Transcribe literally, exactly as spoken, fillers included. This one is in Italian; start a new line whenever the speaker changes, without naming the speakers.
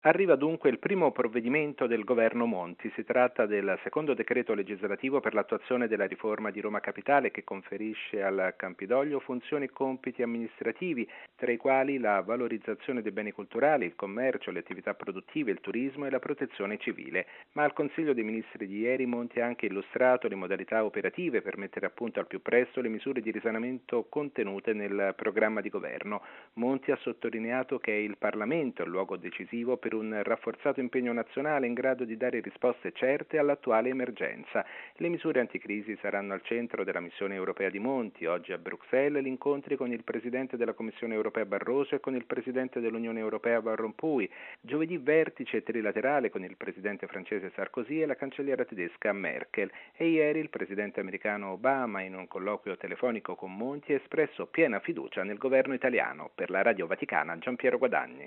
Arriva dunque il primo provvedimento del governo Monti. Si tratta del secondo decreto legislativo per l'attuazione della riforma di Roma Capitale che conferisce al Campidoglio funzioni e compiti amministrativi, tra i quali la valorizzazione dei beni culturali, il commercio, le attività produttive, il turismo e la protezione civile. Ma al Consiglio dei Ministri di ieri Monti ha anche illustrato le modalità operative per mettere a punto al più presto le misure di risanamento contenute nel programma di governo. Monti ha sottolineato che è il Parlamento il luogo decisivo per un rafforzato impegno nazionale in grado di dare risposte certe all'attuale emergenza. Le misure anticrisi saranno al centro della missione europea di Monti. Oggi a Bruxelles gli incontri con il Presidente della Commissione europea Barroso e con il Presidente dell'Unione europea Van Rompuy. Giovedì vertice trilaterale con il Presidente francese Sarkozy e la cancelliera tedesca Merkel. E ieri il Presidente americano Obama, in un colloquio telefonico con Monti, ha espresso piena fiducia nel governo italiano. Per la Radio Vaticana, Giampiero Guadagni.